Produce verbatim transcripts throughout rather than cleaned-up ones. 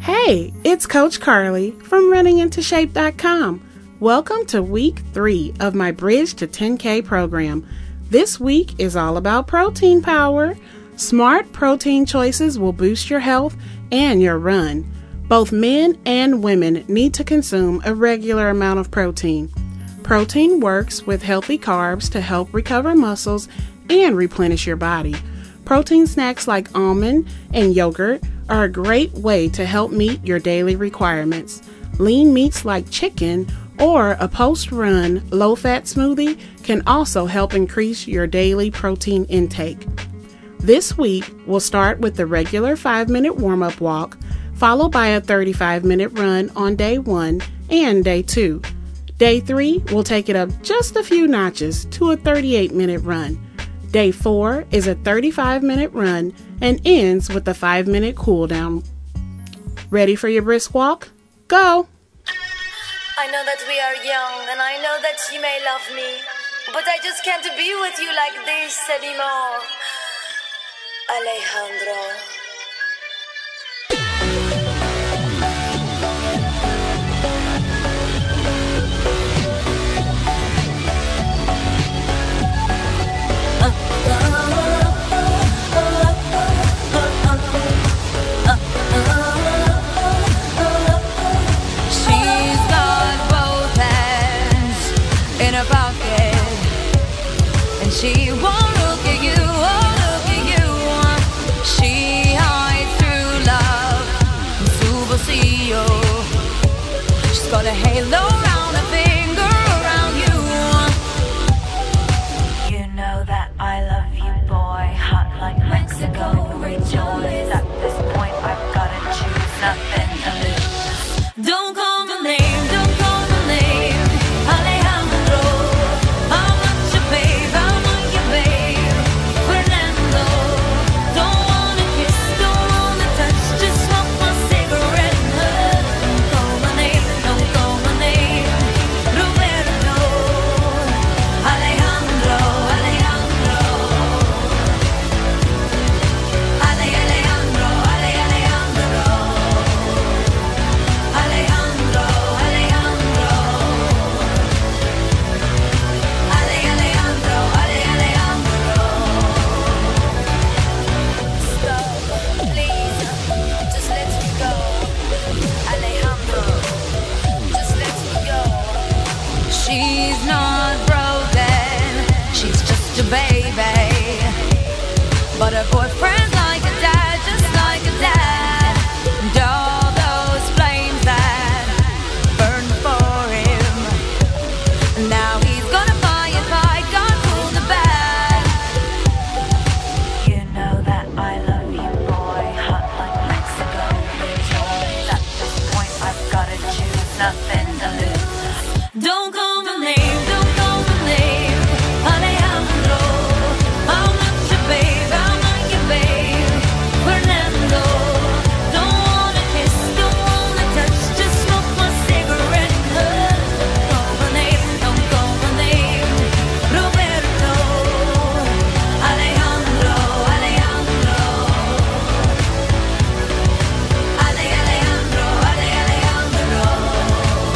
Hey, it's Coach Carly from running into shape dot com. Welcome to week three of my Bridge to ten K program. This week is all about protein power. Smart protein choices will boost your health and your run. Both men and women need to consume a regular amount of protein. Protein works with healthy carbs to help recover muscles and replenish your body. Protein snacks like almond and yogurt are a great way to help meet your daily requirements. Lean meats like chicken or a post-run low-fat smoothie can also help increase your daily protein intake. This week, we'll start with the regular five-minute warm-up walk, followed by a thirty-five minute run on day one and day two. Day three, we'll take it up just a few notches to a thirty-eight minute run. Day four is a thirty-five minute run and ends with a five minute cool down. Ready for your brisk walk? Go! I know that we are young and I know that you may love me, but I just can't be with you like this anymore. Alejandro. She won't look at you, won't look at you. She hides through love and superseo. She's got a halo around her finger around you. You know that I love you, boy. Hot like Mexico, rejoice. At this point, I've gotta choose nothing to lose. Don't call my name, don't call my name, Alejandro. I'm not your babe. She's not broken, she's just a baby. But her boyfriend's like a dad, just like a dad. And all those flames that burned for him, now he's gonna fight and fight, God pull the bad. You know that I love you, boy, hot like Mexico, rejoice. At this point I've gotta choose nothing to lose. Don't call my name, don't call my name, Alejandro. I'm not your babe, I'm not your babe, Fernando. Don't wanna kiss, don't wanna touch, just smoke my cigarette and hush. Don't call my name, don't call my name, Roberto. Alejandro, Alejandro. Ale, Alejandro, Ale, Alejandro.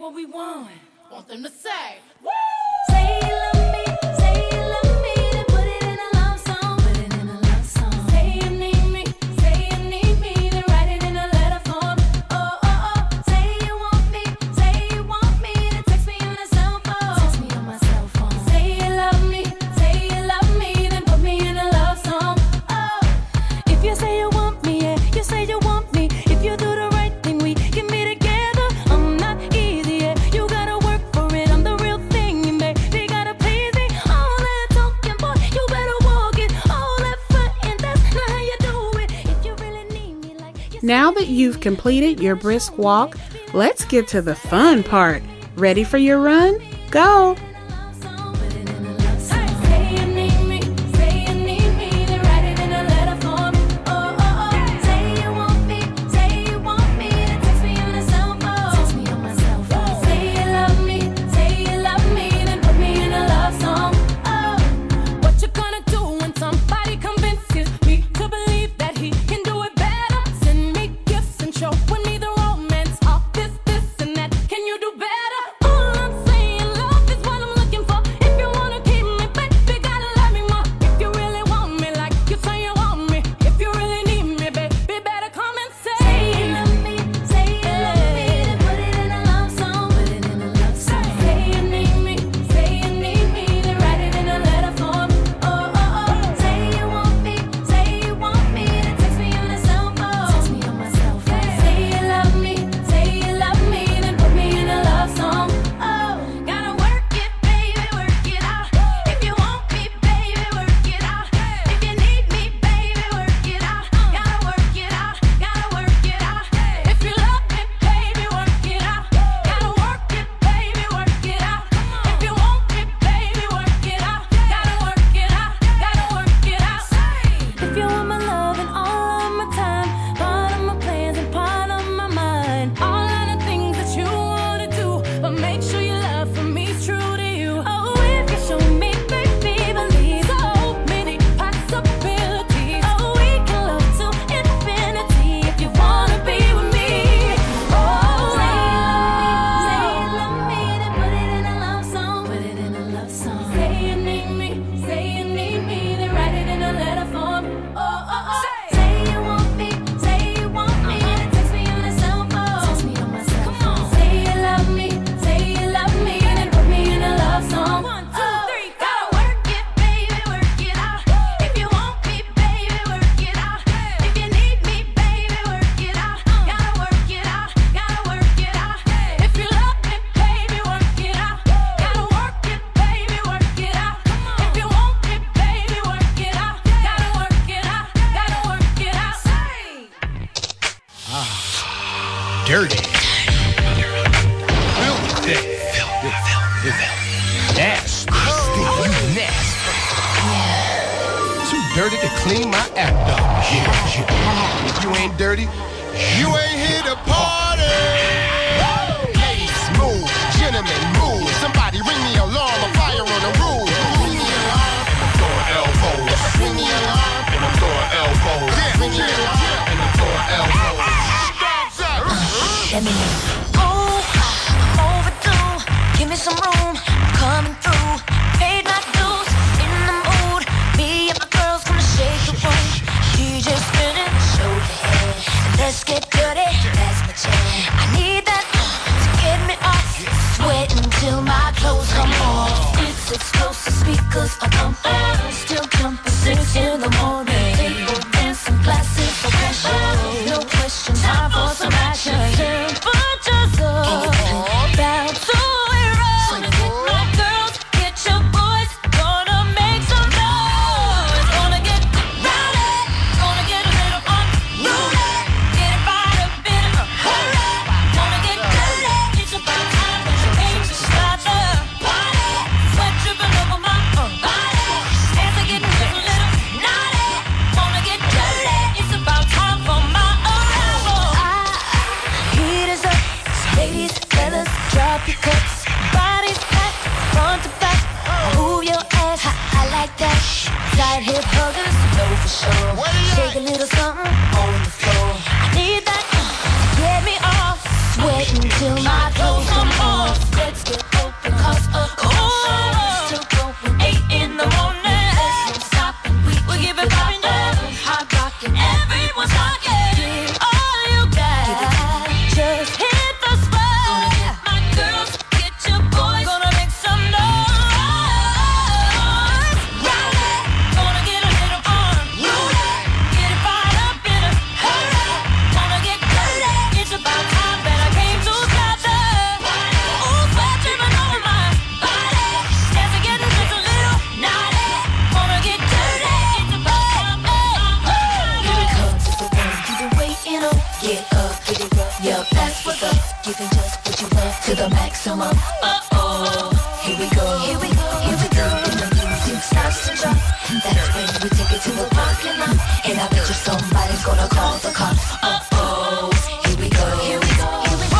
what we want. Want them to say, woo! Say you love me, say you love me, then put it in a love song. Put it in a love song. Say you need me, say you need me, then write it in a letter form. Oh, oh, oh. Say you want me, say you want me, then text me on a cell phone. Text me on my cell phone. Say you love me, say you love me, then put me in a love song. Oh, if you say you want me, yeah, you say you want me. If you do the right thing, we can be together. I'm not easy, yeah, you gotta work for it. I'm the real thing, and baby, gotta please me. All that talking, boy, you better walk it. All that frontin', that's not how you do it. If you really need me like you Now that you've completed your brisk walk, let's get to the fun part. Ready for your run? Go! Dirty. Filthy. Nasty. You nasty. Too dirty to clean my act up. If you ain't dirty, you ain't here to party. Ladies, move. Gentlemen, move. Somebody ring the alarm. A fire on the roof. Ring the alarm. And I'm throwing elbows. Ring the alarm. And I'm throwing elbows. Ring the alarm. And I'm throwing elbows. Let me know. Oh, I'm overdue. Give me some room. I'm coming through. Paid my dues. In the mood. Me and my girls gonna shake the room. D J spinning. Show the head. And let's get dirty. That's my jam. I need that uh, to get me off. Sweat until my clothes come off. It's explosive speakers are pumping. Still jumping six in the morning. Table dancing glasses of passion. No question. Time for some action. Hip huggers, know for sure. Shake a little something on the floor. I need that uh, to get me off. Sweat until my clothes come on. get up, get it up, yeah, that's what's up. Giving just what you love to the maximum. Uh-oh, here we go, here we go, here we go. And the music starts to drop. That's when we take it to the parking lot. And I bet you somebody's gonna call the cops. Uh-oh, here we go, here we go, here we go.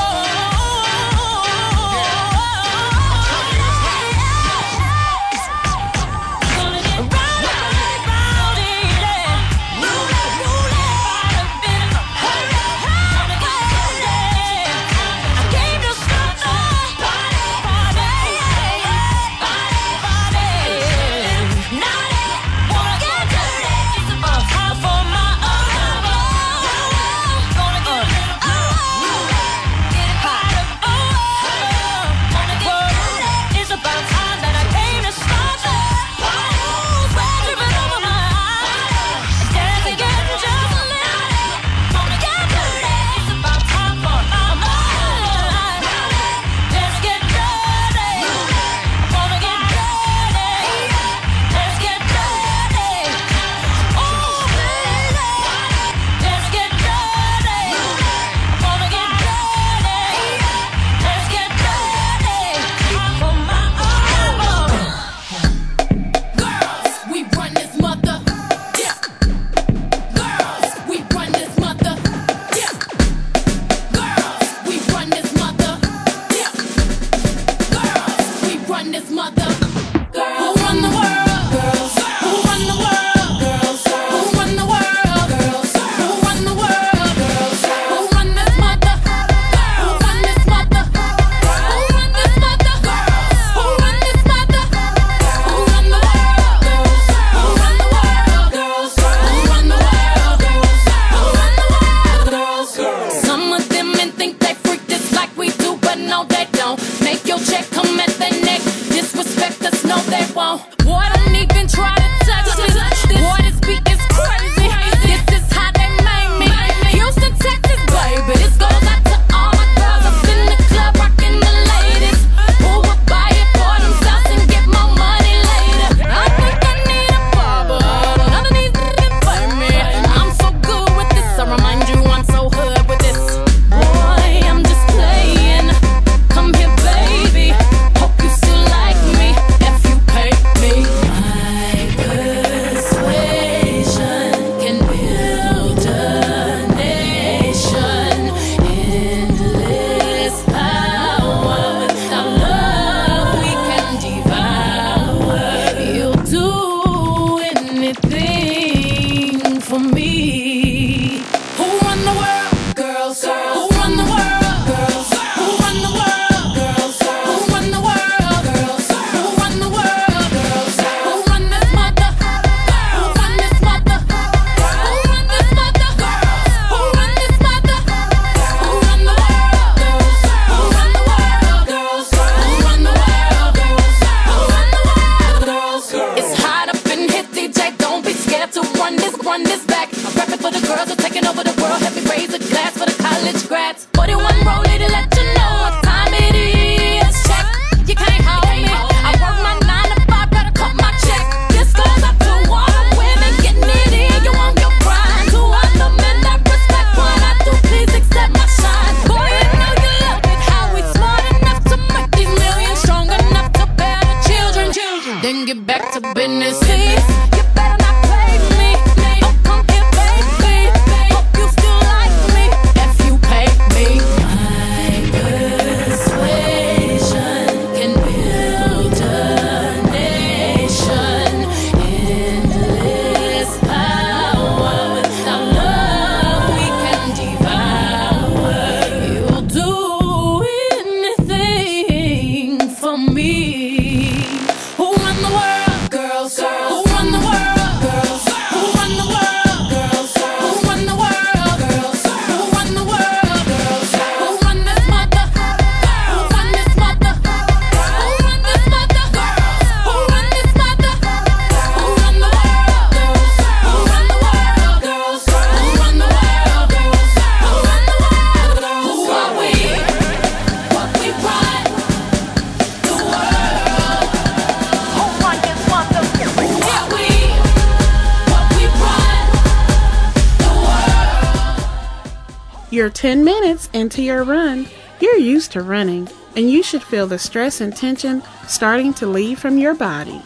You're ten minutes into your run. You're used to running, and you should feel the stress and tension starting to leave from your body.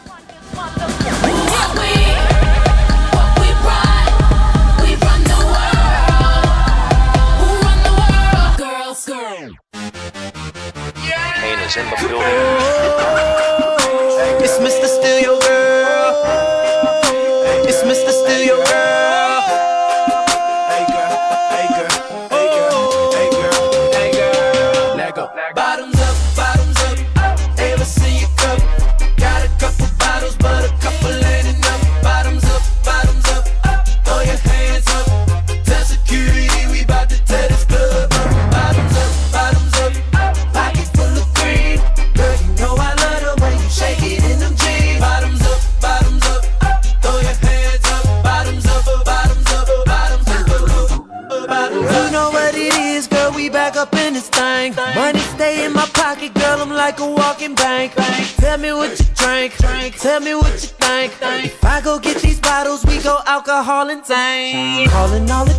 Kane is in the building. It's Mister Steal Your Girl. It's Mister Steal Your Girl. Hey girl, hey girl, hey girl, hey girl, hey girl. Let go. Bottoms up, bottoms up. Ever see you cup? Got a couple bottles, but a couple ain't enough. Bottoms up, bottoms up. Throw your hands up. Tell security we bout to tear this club up. Bottoms up, bottoms up. Pocket full of green. Girl, you know I love the way you shake it in them jeans. Bottoms up, bottoms up. Throw your hands up. Bottoms up, bottoms up, bottoms up, bottoms up. You know what it is, girl, we back up in this thing. Money stay in my pocket, girl, I'm like a walking bank. Tell me what you drink, tell me what you think. If I go get these bottles, we go alcohol and tank. Calling all the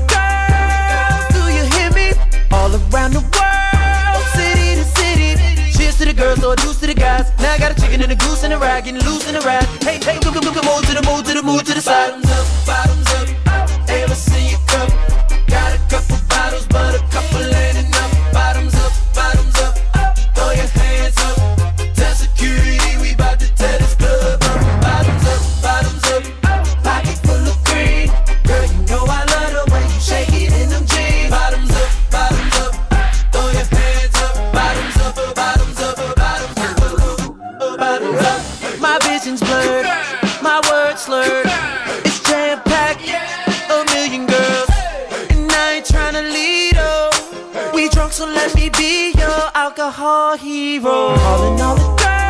girls, do you hear me? All around the world, city to city. Cheers to the girls, or deuce to the guys. Now I got a chicken and a goose and a rag, getting loose in the rag. Hey, hey, go, go, go, go, move to the move to the move to the side. Bottoms up, bottoms up. Ever see you cup? Got a couple bottles, but a couple ain't enough. Bottoms up, bottoms up. Throw your hands up. Tell security we bout to tear this club up. Bottoms up, bottoms up. Pocket full of green. Girl, you know I love the way you shake it in them jeans. Bottoms up, bottoms up. Throw your hands up. Bottoms up, bottoms up, bottoms up, bottoms up. My vision's blurred, my words slurred. It's jam packed, a million girls, and I ain't tryna lead up. We drunk, so let me be your alcohol hero. Calling all the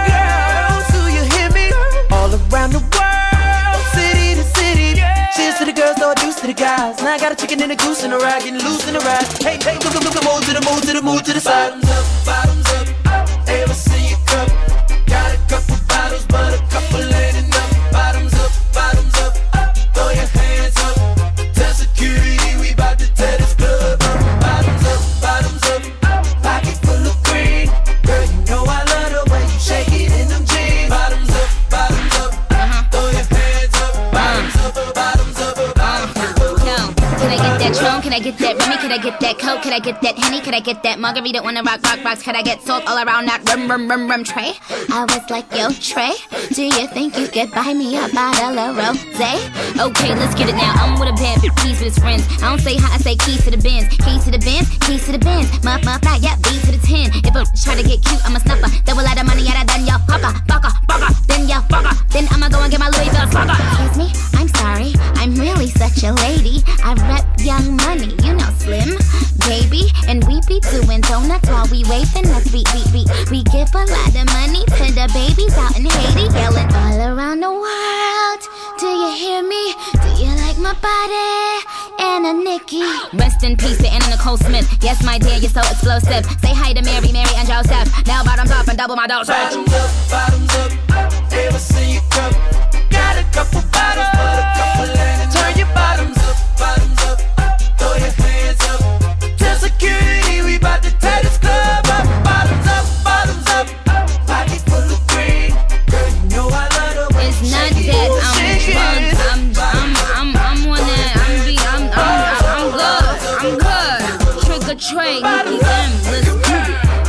girls, do you hear me? All around the world, city to city. Cheers to the girls, throw a deuce to the guys. Now I got a chicken and a goose and a rag, getting loose in the rag. Hey, hey, go, go, go, go, move to the move to the move to the side. Bottoms up, bottoms up. Ever see you cup? Got a couple bottles, but a couple ain't enough. Bottoms up, bottoms up. Throw your hands up. Tell security we bout to tear this club up. Bottoms up, bottoms up. Pocket full of green. Girl, you know I love the way you shake it in them jeans. Bottoms up, bottoms up. Throw your hands up. Bottoms up, bottoms up, bottoms up. Yo, can I get that Tron? Can I get that Remy? Can I get that Coke? Can I get that Henny? Can I get that Margarita? Wanna rock, rock, rocks? Can I get salt all around that rum, rum, rum, rum tray? I was like, yo, Trey, do you think you could buy me a bottle of rosé? Okay, let's get it now. I'm with a band, keys with his friends. I don't say hi, I say keys to the Benz. Keys to the Benz, keys to the Benz. Muff, muff, fly, yeah, B to the ten. If I try to get cute, I'm a snuffer. Double out of money, yeah, done y'all fucker, fucker, fucker. Then y'all fucker. Then I'ma go and get my Louis Vuitton fucker. Excuse me, I'm sorry, I'm really such a lady. I rep Young Money, you know Slim, baby. And we be doing donuts while we waving us. We, we, we, we give a lot of money to the babies out in Haiti. Yelling all around the world, do you hear me? Do you like my body? Anna Nikki. Rest in peace to Anna Nicole Smith. Yes, my dear, you're so explosive. Say hi to Mary, Mary, and Joseph. Now bottoms up and double my dose. Bottoms up, bottoms up. Ever see you cup? Got a couple bottles, but a couple ain't enough. Turn your bottoms up, bottoms up. Throw your hands up. Tell security we bout to tear this club up. Bottoms up, bottoms up. Pocket full of green. Girl, you know I love the way It's you not shake it. that I'm Shake it. drunk. I'm, I'm, I'm, I'm on that. I'm, be, I'm, I'm, I'm good. I'm good. Trick or treat, Nikki M. Let's do it.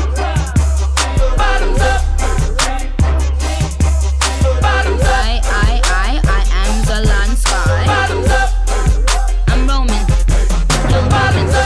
Bottoms up. Bottoms up. I, I, I, I am the land sky. Bottoms up. I'm Roman. Young Roman. Bottoms up.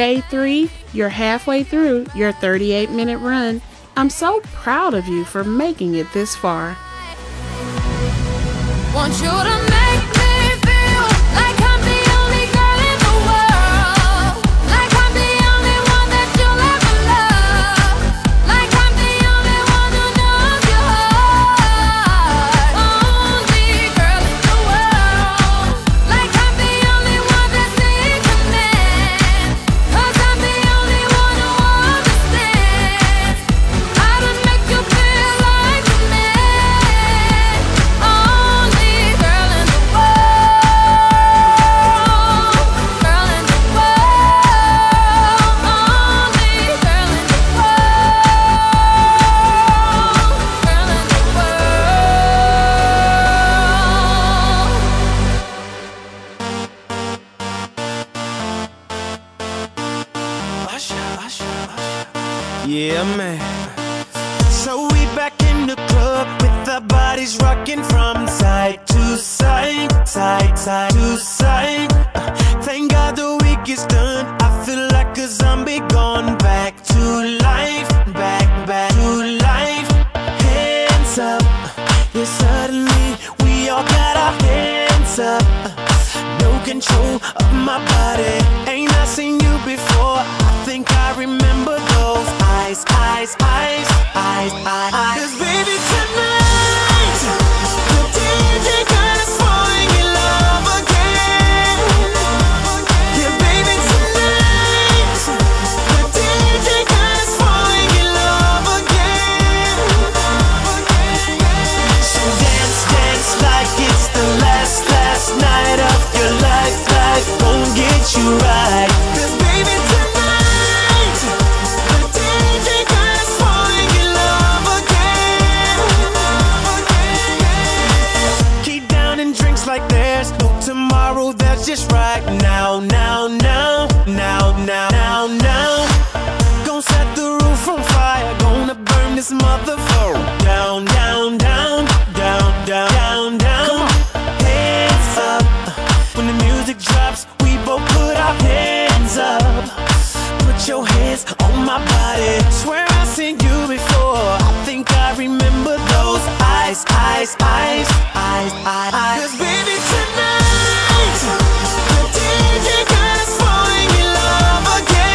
day three, you're halfway through your thirty-eight minute run. I'm so proud of you for making it this far. Want you to make me feel like I'm the only girl in the world, like I'm the only one that you'll ever love, like I'm the only one who knows your heart, only girl in the world, like I'm the only one that's in command, 'cause I'm the only one who understands how to make you feel like a man, only girl in the world, girl in the world, only girl in the world, girl in the Yeah, man. So we back in the club with our bodies rocking from side to side, side, side to side. Uh, Thank God the week is done. I feel like a zombie gone back to life, back, back to life. Hands up, yeah, suddenly we all got our hands up. No control of my body. Ain't I seen you before? I think I remember those eyes, eyes, eyes, eyes, eyes, eyes. 'Cause baby tonight, the D J got us falling in love again. Yeah, baby tonight, the D J got us falling in love again. So dance, dance like it's the last, last night of your life. Life won't get you right. 'Cause baby tonight, the D J got us falling in love again. Keep down and drinks like there's no tomorrow. That's just right now, now, now, now, now, now, now. Gonna set the roof on fire. Gonna burn this motherfucker down, down, down, down, down, down, down. Hands up. When the music drops, we both put our hands up. Put your hands on my body. Swear I've seen you before. I think I remember those eyes, eyes, eyes, eyes, eyes, eyes. 'Cause baby tonight, the D J got us falling in love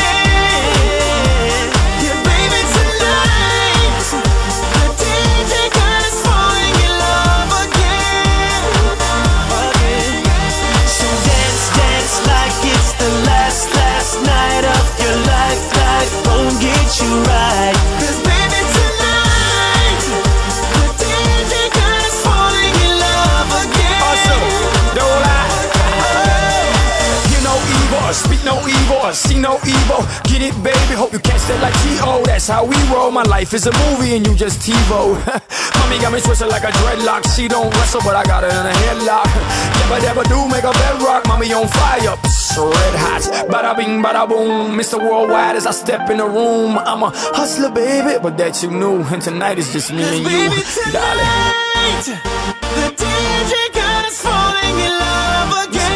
again. Yeah, baby tonight, the D J got us falling in love again, again. So dance, dance like it's the last, last night of your life. Life won't get you right. 'Cause baby tonight, the D J got us falling in love again. Also, don't lie. You know evil, speak no evil, see no evil. Get it, baby, hope you catch that like T O. That's how we roll. My life is a movie and you just TiVo. Mommy got me twisted like a dreadlock. She don't wrestle, but I got her in a headlock. Never, never do make a bedrock. Mommy on fire, psst, red hot. Bada bing, bada boom. Mister Worldwide as I step in the room. I'm a hustler, baby, but that you knew. And tonight is just me and you, Baby darling. tonight, the D J got us falling in love again.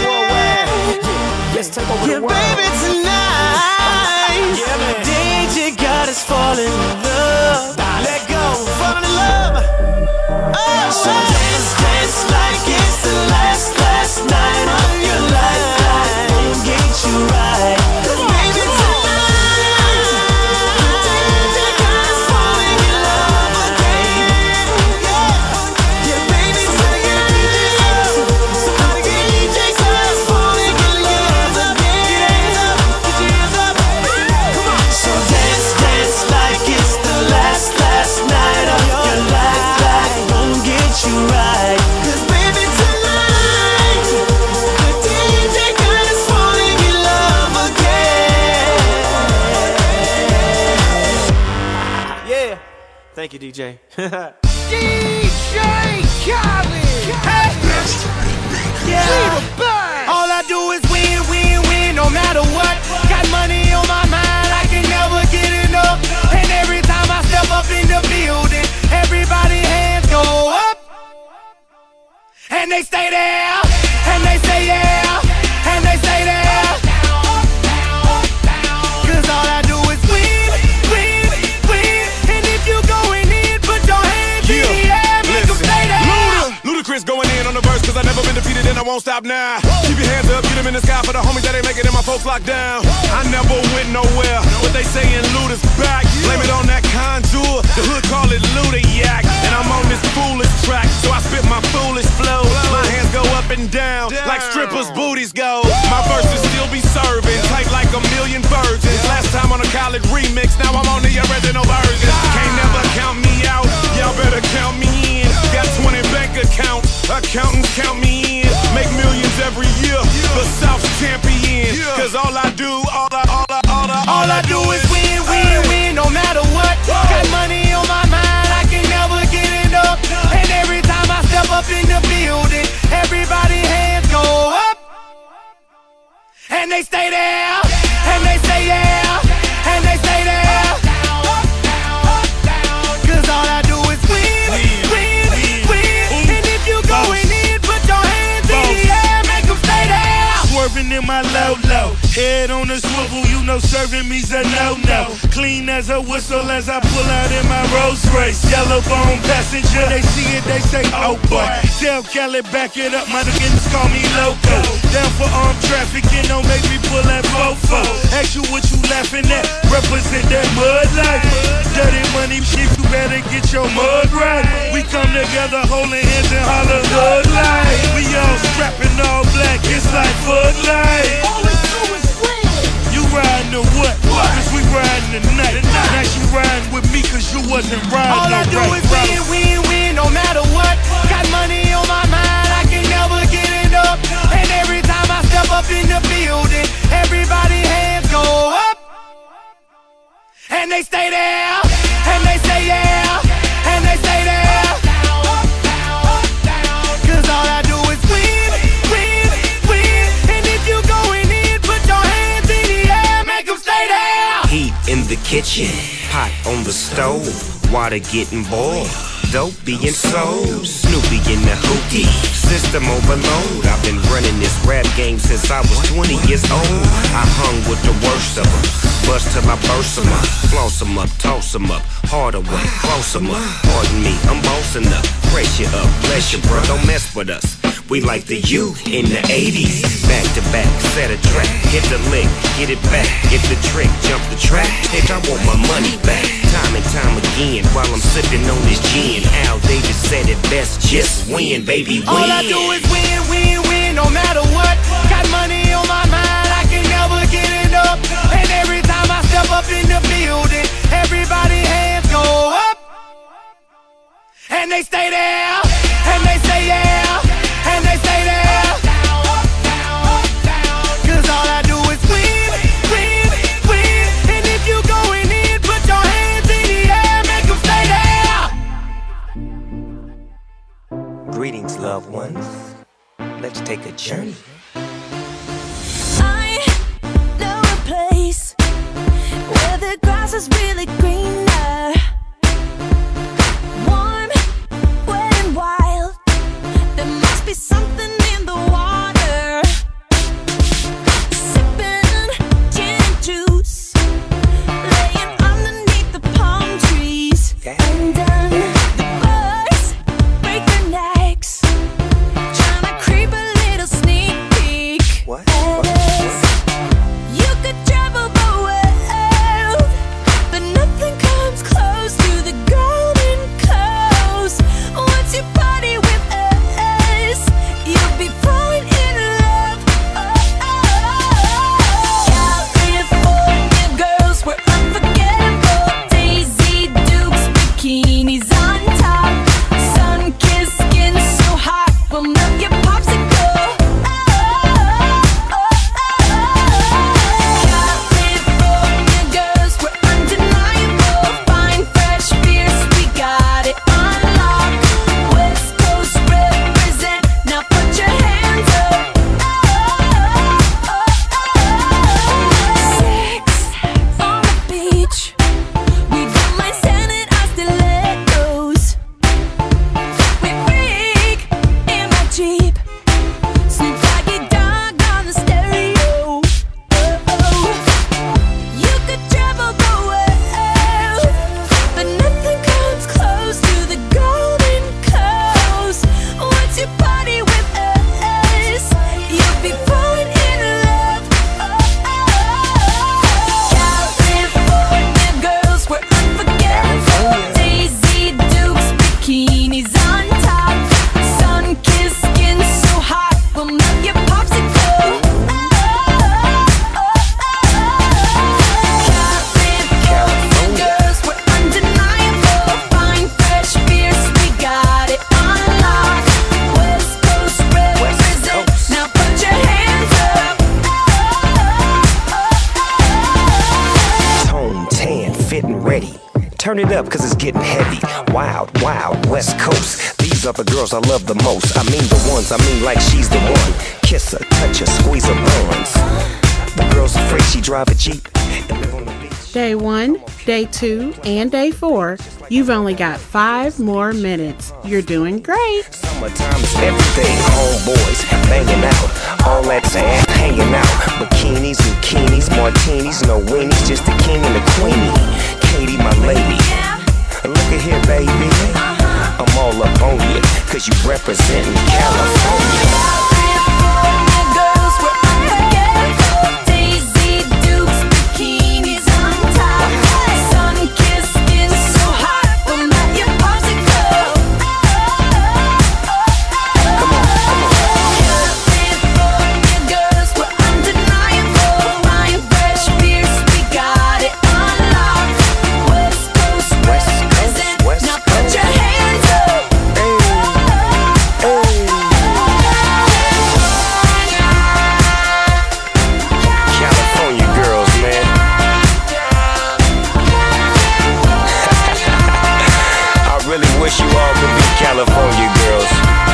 Let's take over Yeah, the world. baby tonight, Yeah, man. D J got us falling in love. Let go, falling in love. Oh, so dance, dance like it's the last, last night of your life. Life won't get you right. 'Cause baby tonight, the D J got us falling in love again. Yeah, yeah, baby tonight, somebody get D J got us falling in love again. Get your hands up, come on. So dance, dance like it's the last, last night of your life. Life won't get you right. 'Cause baby tonight, the D J got us falling in love again. Yeah, thank you, D J. D J Khaled. Hey. Yeah. All I do is win, win, win, no matter what. Got money on my mind, I can never get enough. And every time I step up in the building, everybody hands go up. And they stay there, and they say yeah, and they stay there. won't stop now. Keep your hands up, get them in the sky for the homies that ain't making it, my folks locked down. I never went nowhere, but they saying loot is back. Blame it on that contour, the hood call it Ludiac. And I'm on this foolish track, so I spit my foolish flow. My hands go up and down, like strippers' booties go. My verses still be serving, tight like a million virgins. Last time on a college remix, now I'm on the original version. Can't never count me out, y'all better count me in. Got twenty bank accounts, accountants count me in. Make millions every year, the South's champion. Cause all I do, all I, all I, all I, all I do is win, win, win, no matter what. Got money on my mind, I can never get enough. And every time I step up in the building, everybody hands go up. And they stay there, and they say yeah, and they stay there. Cause all I do is win, win, win. And if you going in, put your hands in the air, make them stay there. Swerving in my low low, head on the swivel, you know serving me's a no-no. Clean as a whistle as I pull out in my Rolls Royce. Yellow bone passenger, they see it, they say, oh boy. Tell Kelly, back it up, my niggas call me loco. Down for armed trafficking, don't make me pull that fofo. Ask you what you laughing at, represent that mud life. Dirty money, shit, you better get your mud right. We come together holding hands and holler hood life. We all strapping all black, it's like Bud Light. All we do is win. You riding or what? Cause we riding tonight. Now she riding with me cause you wasn't riding. All I do is win, win, win, no matter what. Got money on my mind, I can never get enough. And every time I step up in the building, everybody hands go up. And they stay there, and they say yeah, and they stay there. Cause all I do is win, win, win. And if you going in, put your hands in the air, make them stay there. Heat in the kitchen, pot on the stove, water getting boiled, dope being sold, Snoopy in the hookie, system overload. I've been running this rap game since I was twenty years old. I hung with the worst of them, bust till I burst them up, floss them up, toss them up, hard away, close them up. Pardon me, I'm bossing up, brace you up, bless you bro, don't mess with us. We like the U in the eighties. Back to back, set a track, hit the lick, get it back, get the trick, jump the track. Bitch, I want my money back, time and time again. While I'm sipping on this gin, Al Davis said it best, just win, baby, win. All I do is win, win, win, no matter what. Got money on my mind, I can never get enough. And every time I step up in the building, everybody hands go up. And they stay there, and they say yeah, and they stay there. Cause all I do is win, win, win. And if you going in, put your hands in the air, make them stay there. Greetings, loved ones. Let's take a journey. I know a place where the grass is really greener, warm, wet and wild. There must be something in the water. Sipping gin and juice, laying underneath the palm trees. And then the birds break their necks, trying to creep a little sneak peek. What? As you could travel the world, but nothing comes ready. Turn it up, cause it's getting heavy. Wild, wild, West Coast. These are the girls I love the most. I mean the ones, I mean like she's the one. Kiss her, touch her, squeeze her buns. The girl's afraid she drive a Jeep and live on the beach. Day one, day two, and day four. You've only got five more minutes. You're doing great. Summertime's everything. Homeboys banging out. All that's ass hanging out. Bikinis, bikinis, martinis, no weenies. Just the king and the queenie. Katie, my lady. Look at here, baby. I'm all up on you, cause you representing California. California girls.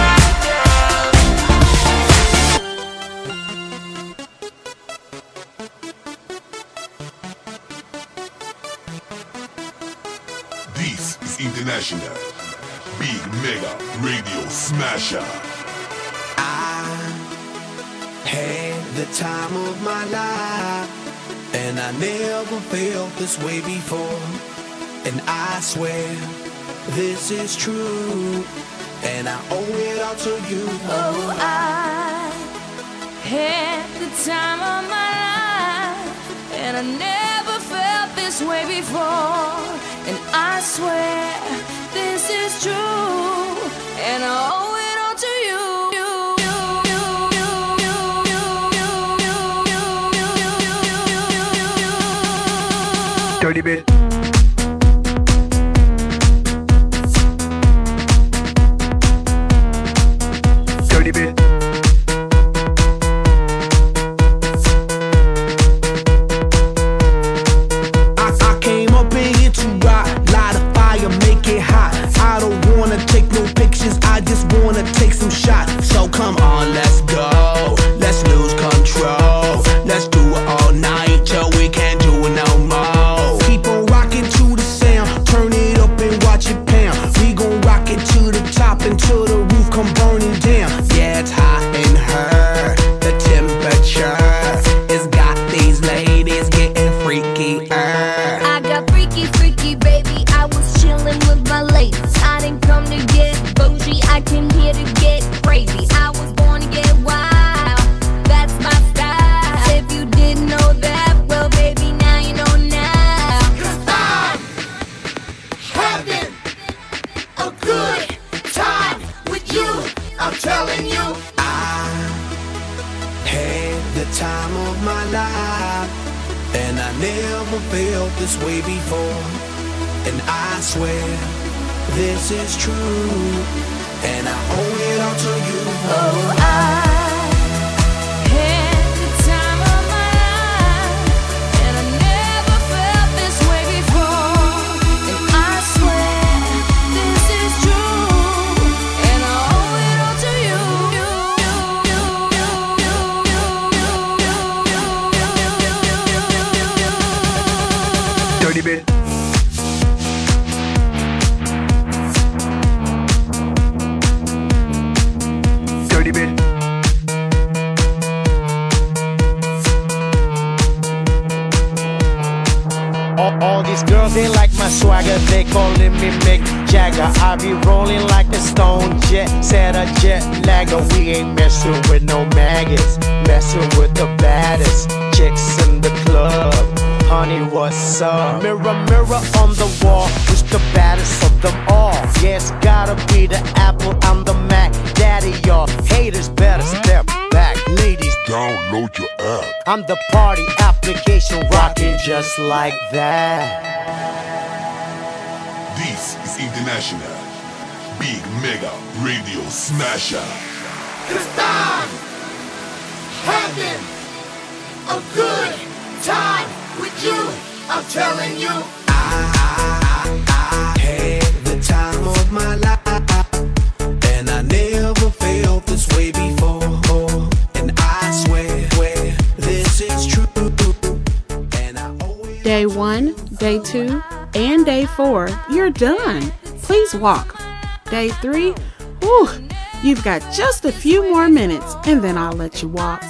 This is International Big Mega Radio Smasher. I had the time of my life, and I never felt this way before. And I swear this is true, and I owe it all to you. Oh, I had the time of my life, and I never felt this way before. And I swear this is true, and I owe it all to you. Dirty bit. Bit. I, I came up in here to rock, light a fire, make it hot. I don't wanna take no pictures, I just wanna take some shots. So come on, let's go, let's lose control. Let's do it all night till we can't do it no more. Keep on rocking to the sound, turn it up and watch it pound. We gon' rock it to the top until the roof come burning down. Yeah, it's hot in her, the temperature has got these ladies getting freaky. I got freaky, freaky, baby. I was chillin' with my ladies. I didn't come to get bougie, I came here to get crazy. I was born to get wild, that's my style. If you didn't know that, well, baby, now you know now. 'Cause I'm having a good time with you. I'm telling you, I had the time of my life, and I never felt this way before. And I swear this is true, and I owe it all to you. Oh, I had the time of my life, and I never felt this way before. And I swear this is true, and I owe it all to you. Dirty bit. Dirty bit. All, all these girls, they like my swagger, they calling me Mick Jagger. I be rolling like a stone jet, set a jet lagger. We ain't messing with no maggots, messing with the baddest chicks in the club. Honey, what's up? Mirror, mirror on the wall, who's the baddest of them all? Yeah, it's gotta be the Apple, I'm the Mac. Daddy, y'all haters better step back. Ladies, download your app. I'm the party application rocking just like that. This is International Big Mega Radio Smasher. 'Cause I'm having a good time with you. I'm telling you, I time of my life, and I never felt this way before. And I swear, swear this is true. And I always Day one, day two, and day four, you're done. Please walk. Day three, whew, you've got just a few more minutes, and then I'll let you walk.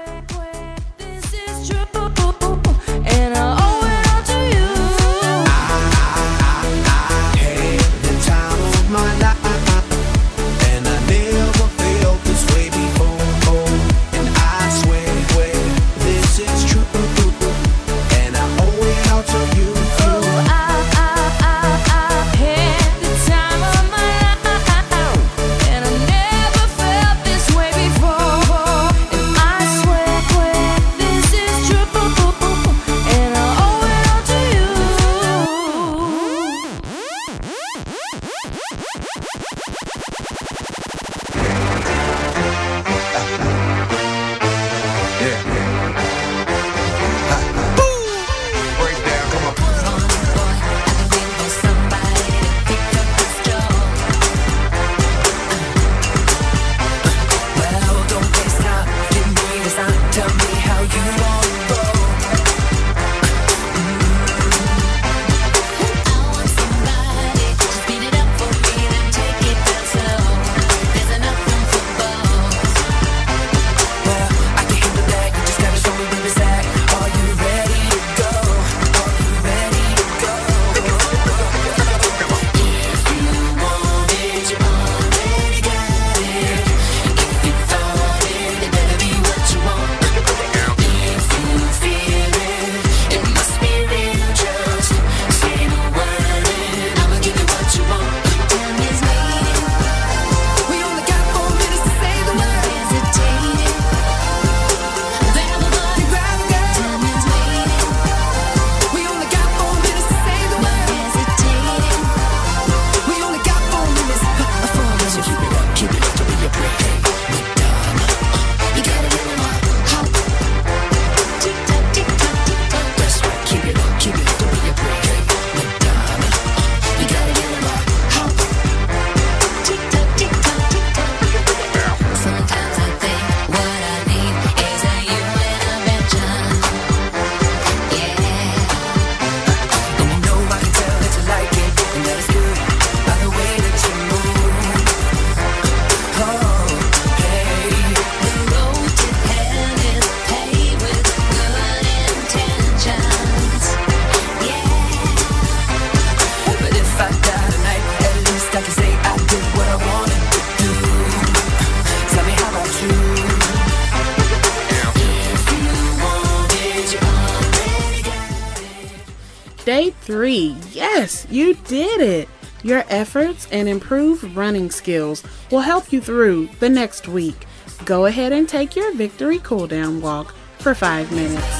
Day three, yes, you did it. Your efforts and improved running skills will help you through the next week. Go ahead and take your victory cool down walk for five minutes.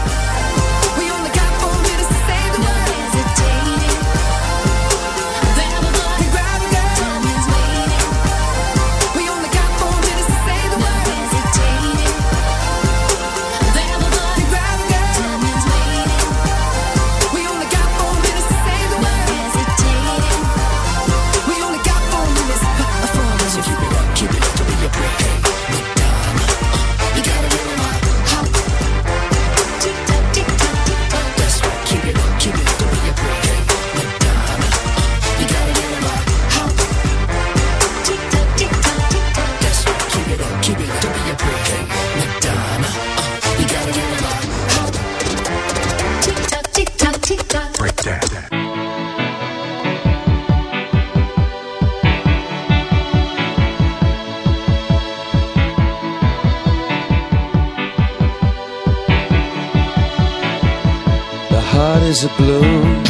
Heart is a balloon,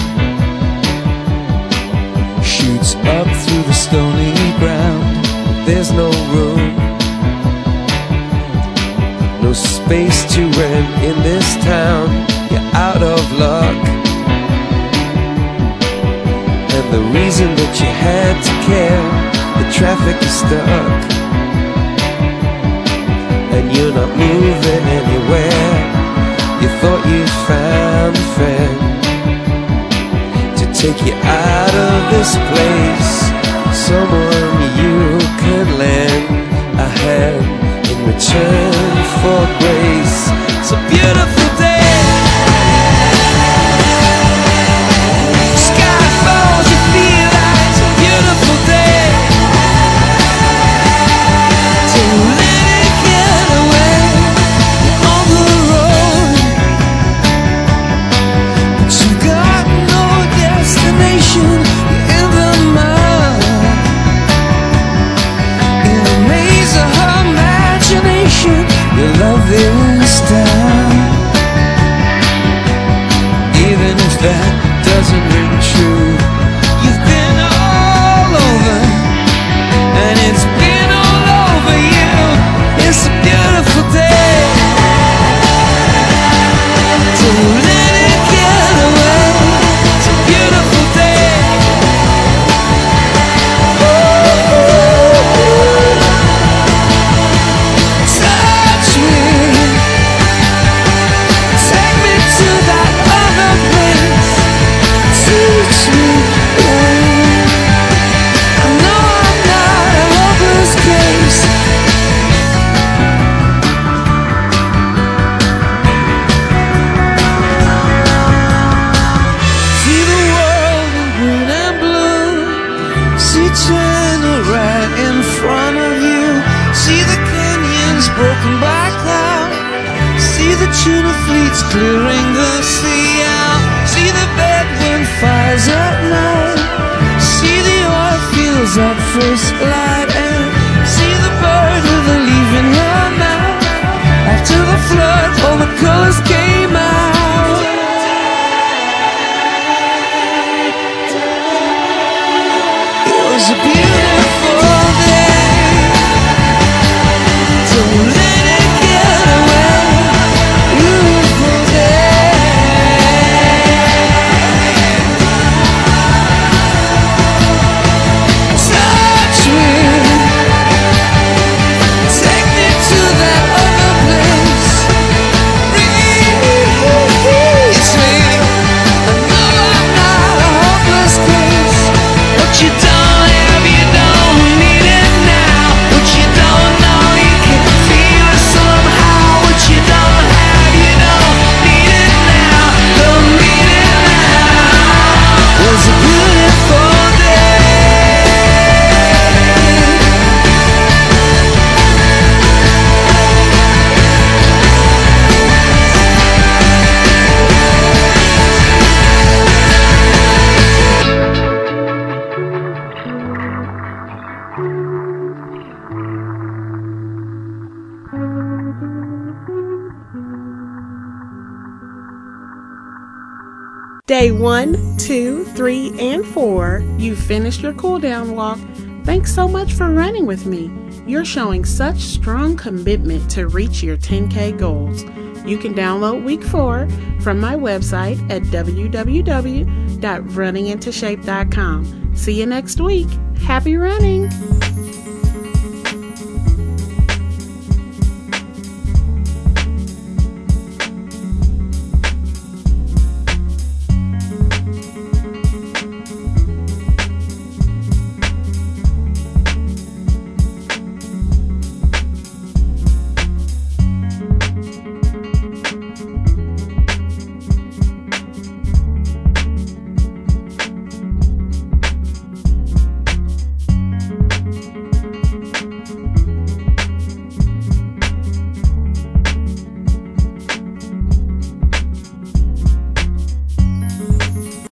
shoots up through the stony ground. There's no room, no space to rent in this town. You're out of luck, and the reason that you had to care, the traffic is stuck, and you're not moving anywhere. You thought you'd found a friend to take you out of this place. Someone you could lend a hand in return for grace. It's a beautiful day. Sky falls, you feel like it's a beautiful day. To let it get away on the road. But you got no destination in the mud. In the maze of her imagination, your love is down. Even if that doesn't ring true, you've been all over, and it's been all over you. It's a beautiful day. To let it get away. It's a beautiful day. Touch me. Take me to that other place. Teach me. I know I'm not a hopeless case. See the world in green and blue. See China right in front of you. See the canyons broken by cloud. See the tuna fleets clearing the sea out. See the bedroom fires at night. See the oil fields at first light. And see the bird with a leaf in her mouth. After the flood, all the colors came out. It was a beautiful day. So let it get away. Beautiful touch me. Take me to that other place. Release me. I know I'm not a hopeless case. What you don't have, you don't need it now. What you don't know, you can feel it somehow. What you don't have, you don't need it now. Don't need it now. It was a beautiful day. Day one, two, three, and four, you finished your cool down walk. Thanks so much for running with me. You're showing such strong commitment to reach your ten K goals. You can download week four from my website at w w w dot running into shape dot com. See you next week. Happy running!